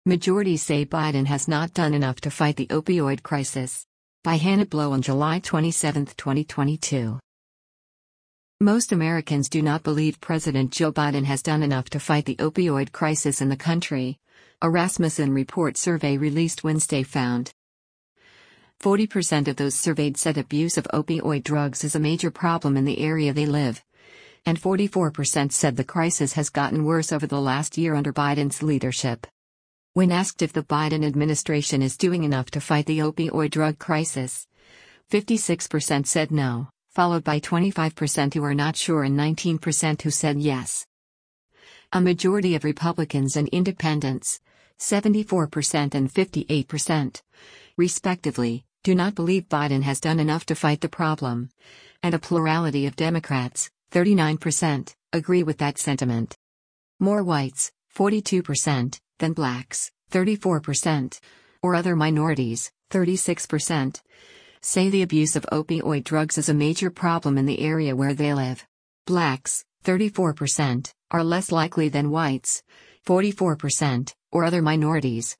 Majorities say Biden has not done enough to fight the opioid crisis. By Hannah Blow on July 27, 2022. Most Americans do not believe President Joe Biden has done enough to fight the opioid crisis in the country. A Rasmussen report survey released Wednesday found 40% of those surveyed said abuse of opioid drugs is a major problem in the area they live, and 44% said the crisis has gotten worse over the last year under Biden's leadership. When asked if the Biden administration is doing enough to fight the opioid drug crisis, 56% said no, followed by 25% who are not sure and 19% who said yes. A majority of Republicans and Independents, 74% and 58%, respectively, do not believe Biden has done enough to fight the problem, and a plurality of Democrats, 39%, agree with that sentiment. More whites, 42%, than blacks, 34%, or other minorities, 36%, say the abuse of opioid drugs is a major problem in the area where they live. Blacks, 34%, are less likely than whites, 44%, or other minorities,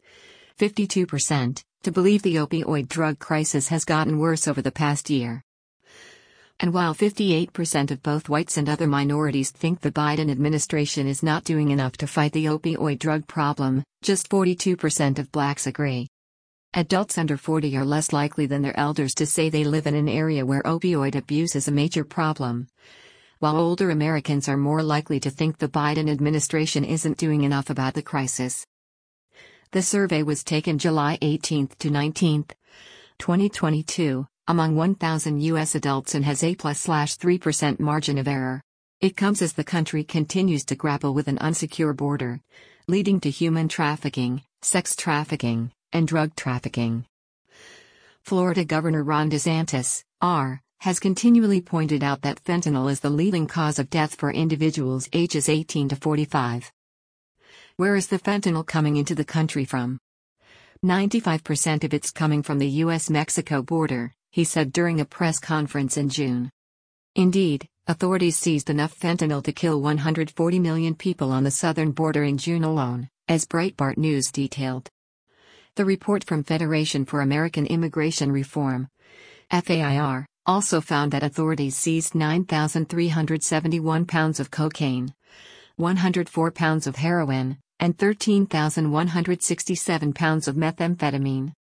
52%, to believe the opioid drug crisis has gotten worse over the past year. And while 58% of both whites and other minorities think the Biden administration is not doing enough to fight the opioid drug problem, just 42% of blacks agree. Adults under 40 are less likely than their elders to say they live in an area where opioid abuse is a major problem, while older Americans are more likely to think the Biden administration isn't doing enough about the crisis. The survey was taken July 18 to 19, 2022. Among 1,000 U.S. adults and has a +3% margin of error. It comes as the country continues to grapple with an unsecure border, leading to human trafficking, sex trafficking, and drug trafficking. Florida Governor Ron DeSantis, R., has continually pointed out that fentanyl is the leading cause of death for individuals ages 18 to 45. Where is the fentanyl coming into the country from? 95% of it's coming from the U.S.-Mexico border, he said during a press conference in June. Indeed, authorities seized enough fentanyl to kill 140 million people on the southern border in June alone, as Breitbart News detailed. The report from Federation for American Immigration Reform, FAIR, also found that authorities seized 9,371 pounds of cocaine, 104 pounds of heroin, and 13,167 pounds of methamphetamine.